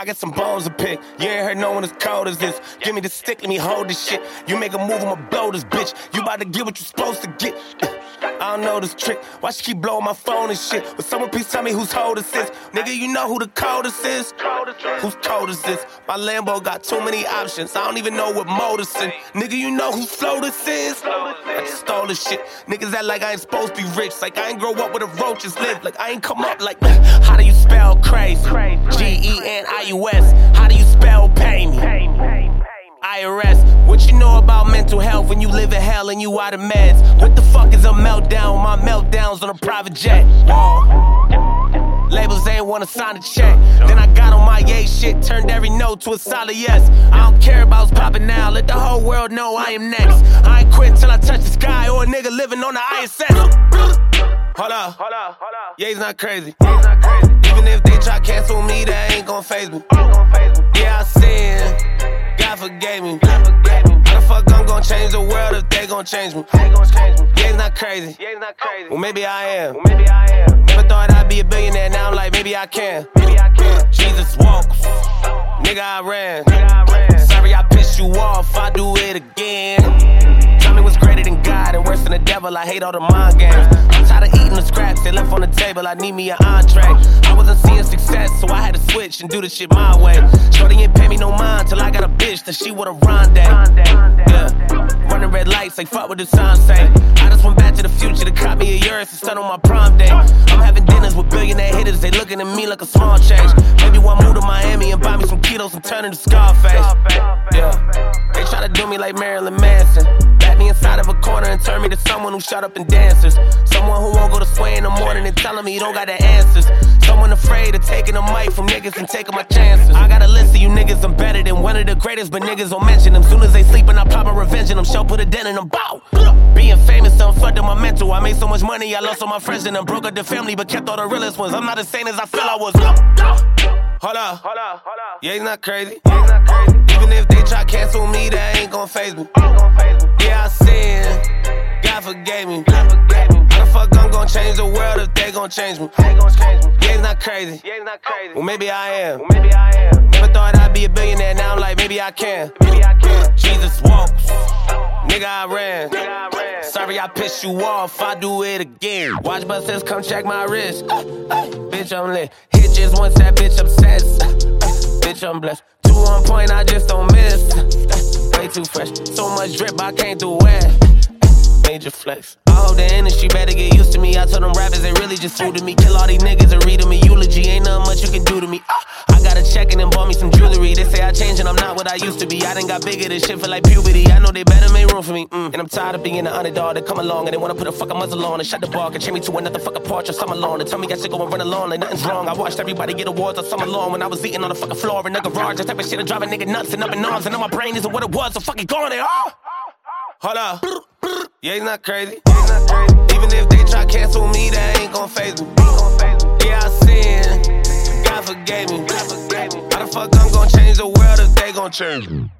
got some bones to pick. You ain't heard no one as cold as this. Give me the stick, let me hold this shit. You make a move, I'ma blow this bitch. You about to get what you supposed to get. I don't know this trick. Why she keep blowing my phone and shit? Will someone please tell me whose hold this is? Nigga, you know who the coldest is? Whose coldest is? My Lambo got too many options. I don't even know what motors in. Nigga, you know whose flow this is? I just stole this shit. Niggas act like I ain't supposed to be rich. Like I ain't grow up where the roaches live. Like I ain't come up like, how do you spell crazy? G-E-N-I-U-S. How do you spell pay me? IRS. What you know about mental health when you live in hell and you out of meds? What the fuck is a meltdown? My meltdowns on a private jet. Whoa. Labels ain't wanna sign a check. Then I got on my yay shit, turned every no to a solid yes. I don't care about what's poppin' now, let the whole world know I am next. I ain't quitting till I touch the sky or a nigga living on the ISS. Hold up, yeah, he's not crazy. Even if they try cancel me, that ain't gon' faze me. Yeah, I sin, God forgave me. How the fuck I'm gon' change the world if they gon' change me? Yeah, he's not crazy. Well, maybe I am. Never thought I'd be a billionaire, now I'm like, maybe I can. Jesus walks, nigga, I ran. Sorry I pissed you off, I do it again. Tell me what's greater than God and worse than the devil, I hate all the mind games. I'm tired of eating the scraps they left on the table, I need me an entree. I wasn't seeing success, so I had to switch and do the shit my way. Shorty ain't pay me no mind till I got a bitch that she with a ronde. Yeah, running red lights like fuck what the sign say. I just went back to the future to cop me a Urus and start on my prom day. I'm having dinners with billionaire hitters, they looking at me like a small change. Maybe one move to Miami and buy me some kilos and turn into Scarface. Yeah, they try to do me like Marilyn Manson. Back me inside of a corner and turn me to someone who shut up and dances. Someone who won't go to sway in the morning and telling me you don't got the answers. Someone afraid of taking a mic from niggas and taking my chances. I got a list of you niggas, I'm better than one of the greatest, but niggas don't mention them. Soon as they sleep and I pop a revenge in them, show put a dent in them, bow. Being famous done fucked up my mental. I made so much money, I lost all my friends and them. Broke up the family, but kept all the realest ones. I'm not as sane as I feel I was. Hold up, yeah, he's not crazy. Even if they try cancel me, that ain't gon' faze me. Yeah, I sin, God forgave me. How the fuck I'm gon' change the world if they gon' change me? Yeah, he's not crazy. Well, maybe I am. Never thought I'd be a billionaire, now I'm like, maybe I can. Jesus walks, nigga, I ran. Sorry I pissed you off, I do it again. Watch busters come check my wrist. Bitch, I'm lit. Hit just once, that bitch obsessed. Bitch, I'm blessed. 2 on point, I just don't miss. Way too fresh. So much drip, I can't do it. Major flex. I hope the industry better get used to me. I told them rappers they really just suited me. Kill all these niggas and read them a eulogy. Ain't nothing much you can do to me. I got a check and then bought me some jewelry. They say I changed and I'm not what I used to be. I done got bigger, this shit feel like puberty. I know they better make room for me. And I'm tired of being the underdog that come along and they wanna put a fucking muzzle on and shut the bar and chain me to another fucking porch or some alone and tell me I should go and run alone like nothing's wrong. I watched everybody get awards all summer long when I was eating on the fucking floor in the garage. That type of shit that drive a nigga nuts and up in arms and now my brain isn't what it was, so fucking go on there. Hold up. Yeah, he's not crazy. Even if they try cancel me, that ain't gon' faze me. Yeah, I sin, God forgave me. How the fuck I'm gon' change the world if they gon' change me?